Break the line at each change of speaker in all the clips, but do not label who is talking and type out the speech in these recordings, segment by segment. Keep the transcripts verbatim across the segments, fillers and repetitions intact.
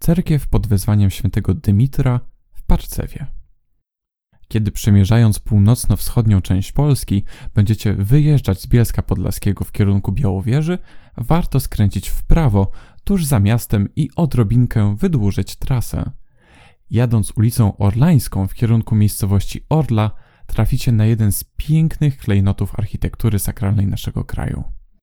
cerkiew pod wezwaniem świętego Dymitra w Parcewie. Kiedy przemierzając północno-wschodnią część Polski będziecie wyjeżdżać z Bielska Podlaskiego w kierunku Białowieży, warto skręcić w prawo tuż za miastem i odrobinkę wydłużyć trasę. Jadąc ulicą Orlańską w kierunku miejscowości Orla, traficie na jeden z pięknych klejnotów architektury sakralnej naszego kraju.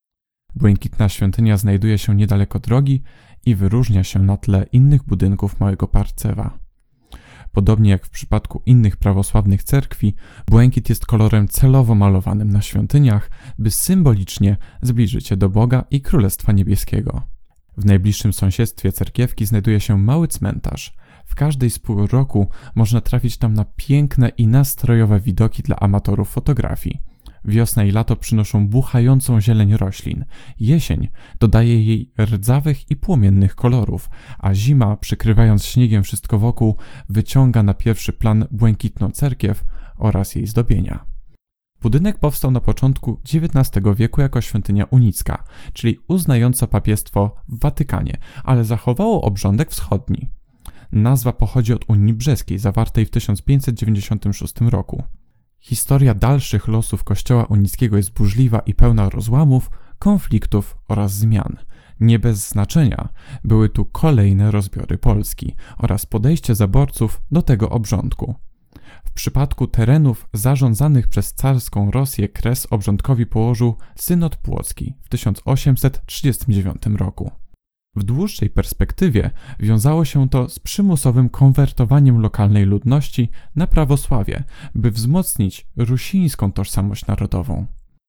Błękitna świątynia znajduje się niedaleko drogi i wyróżnia się na tle innych budynków małego Parcewa. Podobnie jak w przypadku innych prawosławnych cerkwi, błękit jest kolorem celowo malowanym na świątyniach, by symbolicznie zbliżyć się do Boga i Królestwa Niebieskiego. W najbliższym sąsiedztwie cerkiewki znajduje się mały cmentarz. W każdej z pół roku można trafić tam na piękne i nastrojowe widoki dla amatorów fotografii. Wiosna i lato przynoszą buchającą zieleń roślin. Jesień dodaje jej rdzawych i płomiennych kolorów, a zima, przykrywając śniegiem wszystko wokół, wyciąga na pierwszy plan błękitną cerkiew oraz jej zdobienia. Budynek powstał na początku dziewiętnastego wieku jako świątynia unicka, czyli uznająca papiestwo w Watykanie, ale zachowało obrządek wschodni. Nazwa pochodzi od Unii Brzeskiej zawartej w tysiąc pięćset dziewięćdziesiątym szóstym roku. Historia dalszych losów kościoła unickiego jest burzliwa i pełna rozłamów, konfliktów oraz zmian. Nie bez znaczenia były tu kolejne rozbiory Polski oraz podejście zaborców do tego obrządku. W przypadku terenów zarządzanych przez carską Rosję kres obrządkowi położył synod płocki w tysiąc osiemset trzydziestym dziewiątym roku. W dłuższej perspektywie wiązało się to z przymusowym konwertowaniem lokalnej ludności na prawosławie, by wzmocnić rusińską tożsamość narodową.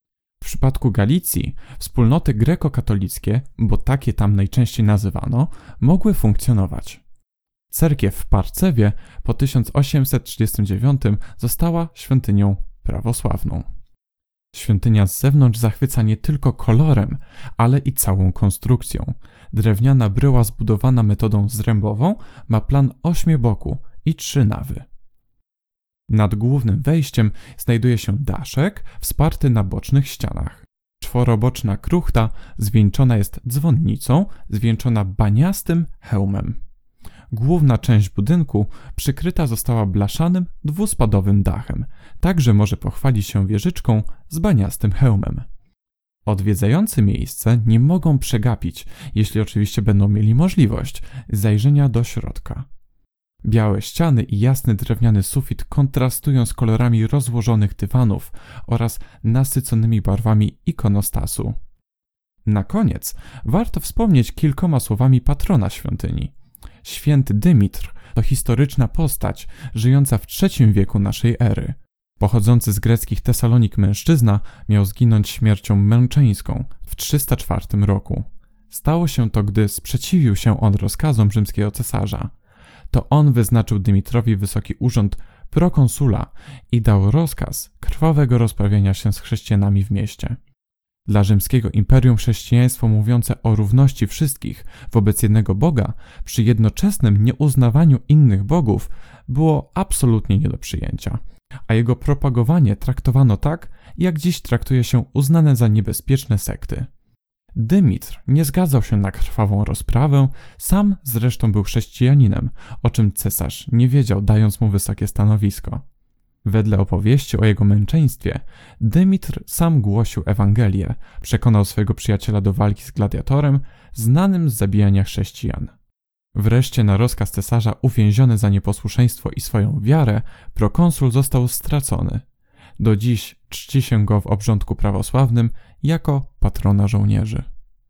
W przypadku Galicji wspólnoty grekokatolickie, bo takie tam najczęściej nazywano, mogły funkcjonować. Cerkiew w Parcewie po tysiąc osiemset trzydziestym dziewiątym została świątynią prawosławną. Świątynia z zewnątrz zachwyca nie tylko kolorem, ale i całą konstrukcją. Drewniana bryła zbudowana metodą zrębową ma plan ośmioboku i trzy nawy. Nad głównym wejściem znajduje się daszek wsparty na bocznych ścianach. Czworoboczna kruchta zwieńczona jest dzwonnicą, zwieńczona baniastym hełmem. Główna część budynku przykryta została blaszanym, dwuspadowym dachem, także może pochwalić się wieżyczką z baniastym hełmem. Odwiedzający miejsce nie mogą przegapić, jeśli oczywiście będą mieli możliwość, zajrzenia do środka. Białe ściany i jasny drewniany sufit kontrastują z kolorami rozłożonych dywanów oraz nasyconymi barwami ikonostasu. Na koniec warto wspomnieć kilkoma słowami patrona świątyni. Święty Dymitr to historyczna postać żyjąca w trzecim wieku naszej ery. Pochodzący z greckich Tesalonik mężczyzna miał zginąć śmiercią męczeńską w trzysta czwartym roku. Stało się to, gdy sprzeciwił się on rozkazom rzymskiego cesarza. To on wyznaczył Dymitrowi wysoki urząd prokonsula i dał rozkaz krwawego rozprawiania się z chrześcijanami w mieście. Dla rzymskiego imperium chrześcijaństwo mówiące o równości wszystkich wobec jednego Boga przy jednoczesnym nieuznawaniu innych bogów było absolutnie nie do przyjęcia, a jego propagowanie traktowano tak, jak dziś traktuje się uznane za niebezpieczne sekty. Dymitr nie zgadzał się na krwawą rozprawę, sam zresztą był chrześcijaninem, o czym cesarz nie wiedział, dając mu wysokie stanowisko. Wedle opowieści o jego męczeństwie, Dymitr sam głosił Ewangelię, przekonał swojego przyjaciela do walki z gladiatorem, znanym z zabijania chrześcijan. Wreszcie na rozkaz cesarza uwięziony za nieposłuszeństwo i swoją wiarę, prokonsul został stracony. Do dziś czci się go w obrządku prawosławnym jako patrona żołnierzy.